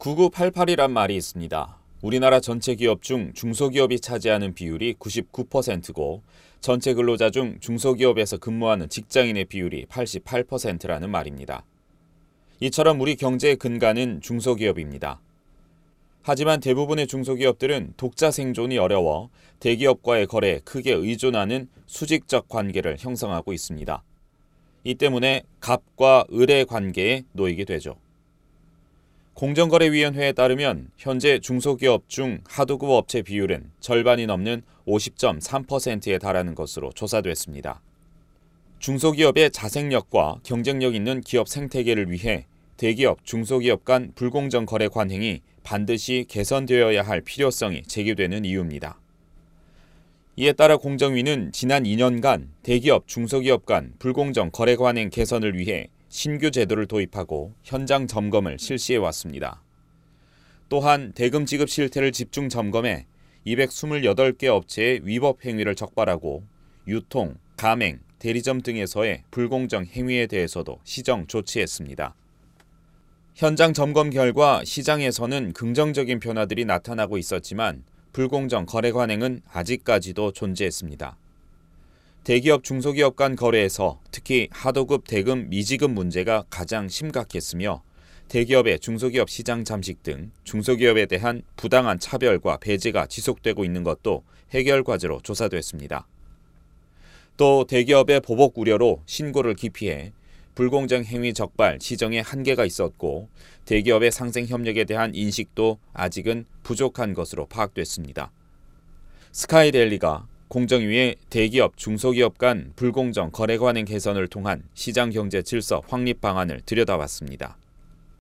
9988이란 말이 있습니다. 우리나라 전체 기업 중 중소기업이 차지하는 비율이 99%고 전체 근로자 중 중소기업에서 근무하는 직장인의 비율이 88%라는 말입니다. 이처럼 우리 경제의 근간은 중소기업입니다. 하지만 대부분의 중소기업들은 독자 생존이 어려워 대기업과의 거래에 크게 의존하는 수직적 관계를 형성하고 있습니다. 이 때문에 갑과 을의 관계에 놓이게 되죠. 공정거래위원회에 따르면 현재 중소기업 중 하도급 업체 비율은 절반이 넘는 50.3%에 달하는 것으로 조사됐습니다. 중소기업의 자생력과 경쟁력 있는 기업 생태계를 위해 대기업, 중소기업 간 불공정 거래 관행이 반드시 개선되어야 할 필요성이 제기되는 이유입니다. 이에 따라 공정위는 지난 2년간 대기업, 중소기업 간 불공정 거래 관행 개선을 위해 신규 제도를 도입하고 현장 점검을 실시해 왔습니다. 또한 대금 지급 실태를 집중 점검해 228개 업체의 위법 행위를 적발하고 유통, 가맹, 대리점 등에서의 불공정 행위에 대해서도 시정 조치했습니다. 현장 점검 결과 시장에서는 긍정적인 변화들이 나타나고 있었지만 불공정 거래 관행은 아직까지도 존재했습니다. 대기업, 중소기업 간 거래에서 특히 하도급 대금 미지급 문제가 가장 심각했으며 대기업의 중소기업 시장 잠식 등 중소기업에 대한 부당한 차별과 배제가 지속되고 있는 것도 해결 과제로 조사됐습니다. 또 대기업의 보복 우려로 신고를 기피해 불공정 행위 적발, 시정에 한계가 있었고 대기업의 상생 협력에 대한 인식도 아직은 부족한 것으로 파악됐습니다. 스카이데일리가 공정위의 대기업, 중소기업 간 불공정 거래 관행 개선을 통한 시장 경제 질서 확립 방안을 들여다봤습니다.